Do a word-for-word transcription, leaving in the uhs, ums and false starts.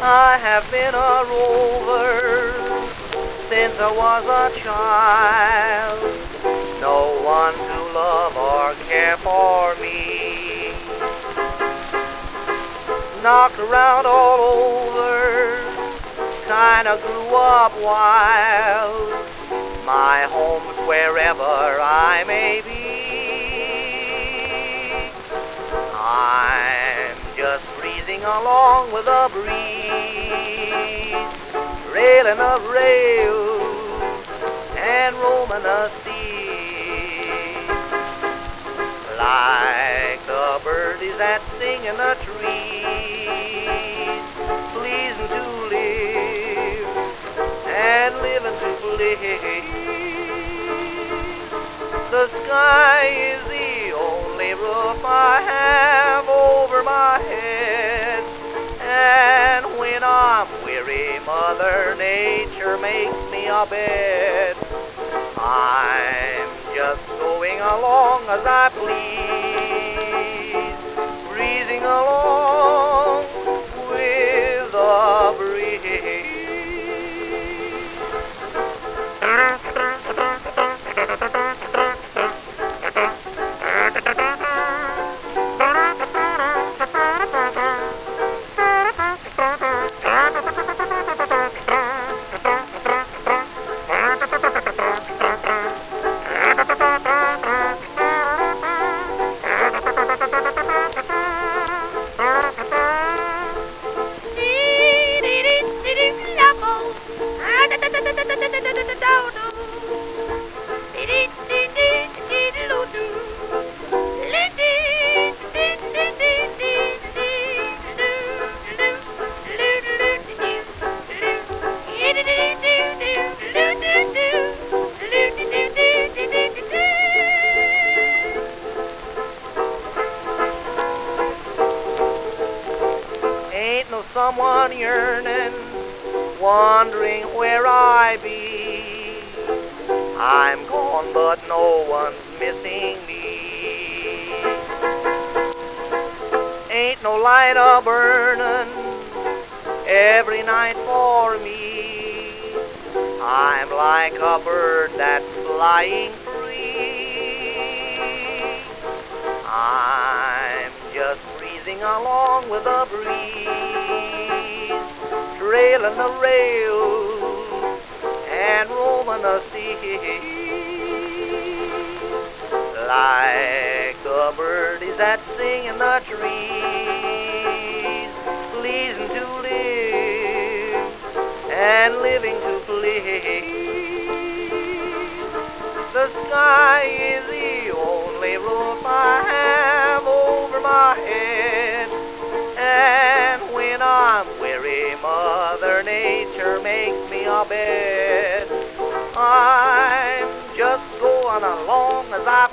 I have been a rover since I was a child. No one to love or care for me. Knocked around all over, kinda grew up wild. My home's wherever I may be. I'm just breezing along with a breeze, railing a rail and roaming a sea. Like the birdies that sing in the trees, pleasing to live and living to please. The sky is the only roof I have over my head, and when I'm weary, Mother Nature makes me a bed. I'm just going along as I please, breezing along with the breeze. Ain't no someone yearning, wondering where I be. I'm gone, but no one's missing me. Ain't no light a burning every night for me. I'm like a bird that's flying free. I'm just breezing along with a breeze, trailing the rails and roaming the sea. Like the birdies that sing in the trees, pleasing to live and living to please. The sky is the only roof I have over my head, and when I'm weary, Mother Nature makes me a bed. I'm just going along as I